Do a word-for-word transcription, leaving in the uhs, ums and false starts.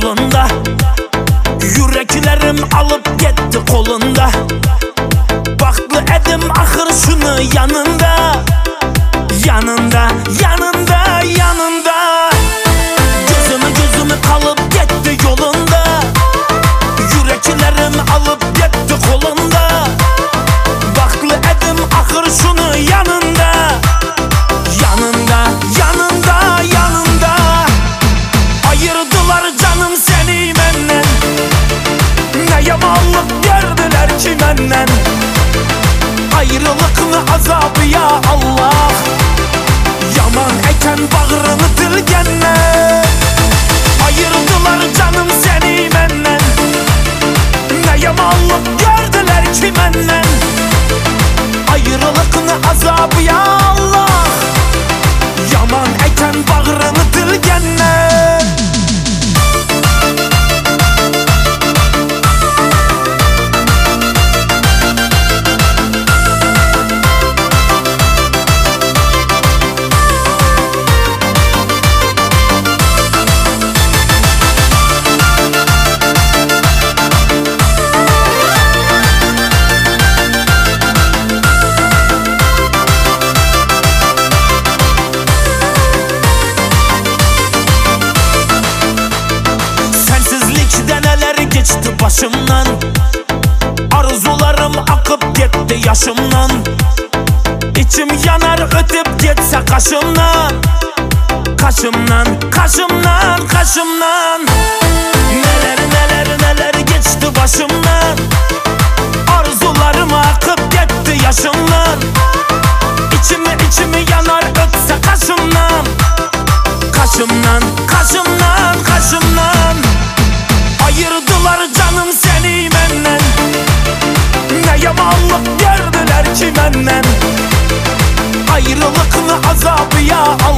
yolunda. Yüreklerim alıp gitti kolunda. Baktı edim ahır şunu yanında. Yanında, yanında, yanında. Gözümü gözümü kalıp gitti yolunda. Yüreklerim alıp gitti kolunda. Baktı edim ahır şunu yanında. Yanında, yanında, yanında. Ayırdılar canım seni benden. Ne yamanlık gördüler ki benden. Ayrılıklı azabı ya Allah. Yaman eken bağrını dilgenle. Ayırdılar canım seni benden. Ne yamanlık gördüler ki benden. Ayrılıklı azabı ya Allah. Yaman eken bağrını dilgenle. Geçti başımdan. Arzularım akıp gitti yaşımdan. İçim yanar ötüp geçse kaşımdan. Kaşımdan, kaşımdan, kaşımdan. Neler neler neler geçti başımdan. Arzularım akıp gitti yaşımdan. İçimi içimi yanar ötse kaşımdan. Kaşımdan, kaşımdan, kaşımdan. Ayırdılar canım seni benden. Ne yamanlık gördüler ki benden. Ayrılıklı azabı ya